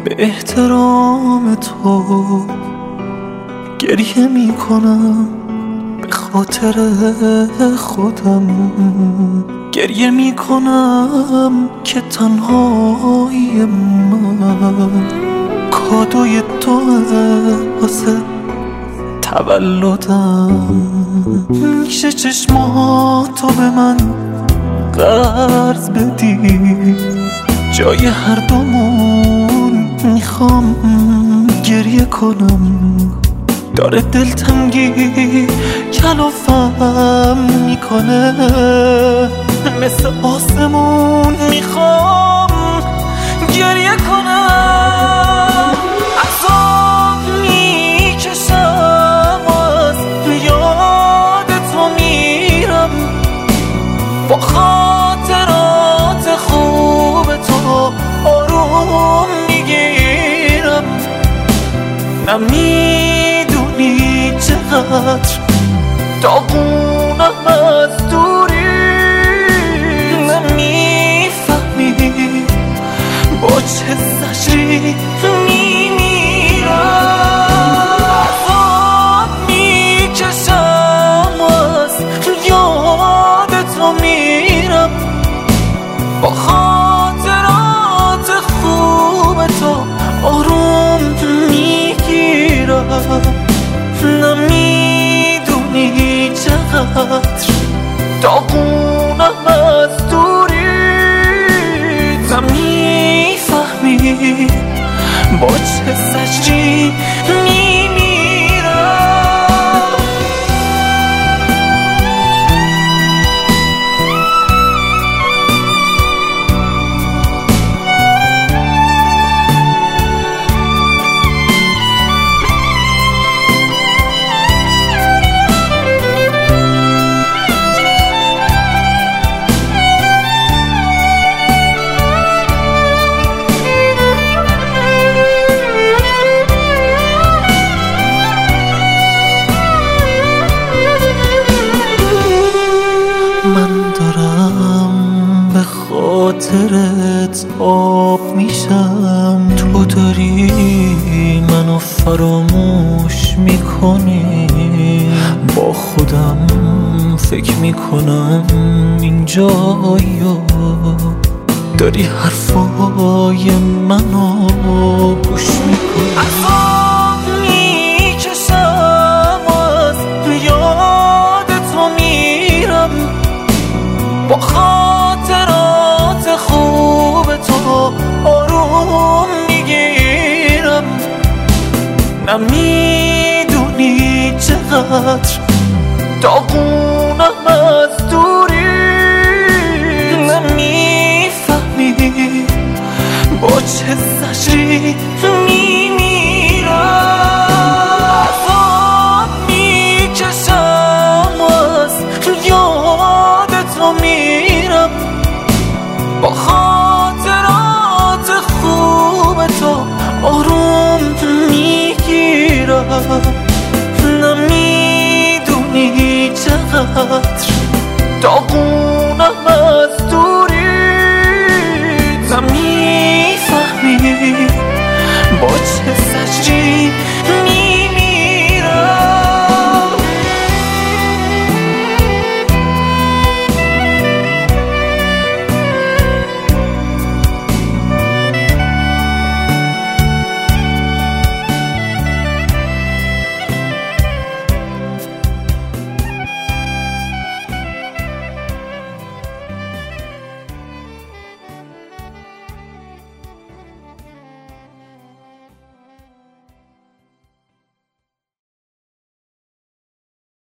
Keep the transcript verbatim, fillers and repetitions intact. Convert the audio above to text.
به احترام تو گریه میکنم، به خاطر خودم گریه میکنم که تنهایی من کادوی توه واسه تولدم. میشه چشماتو به من قرض بدی؟ جای هر دومون میخوام گریه کنم. داره دلتنگی کلافم میکنه، مثل آسمون میخوام گریه کنم. عذاب میکشم از یاد تو میرم، با خاطرات خوب تو آروم میگیرم. نمیدونی چقدر داغونم از دوری، نمیفهمی با چه زجری میمیرم. عذاب میکشم از یاد تو میرم، با خاطرات خوب تو آروم میگیرم. نمیدونی چقدر داغونم از دوری، نمیفهمی با چه زجری میمیرم. خاطرت آب میشم، تو داری منو فراموش میکنی. با خودم فکر میکنم اینجایی داری حرفای منو گوش میکنی. عذاب میکشم از یاد تو میرم، با خاطرات خوب تو آروم میگیرم. نمیدونی چقدر داغونم از دوری، نمیفهمی با چه زجری میمیرم. عذاب میکشم از یاد تو میرم، با خاطرات خوب تو آروم میگیرم. نمیدونی چقدر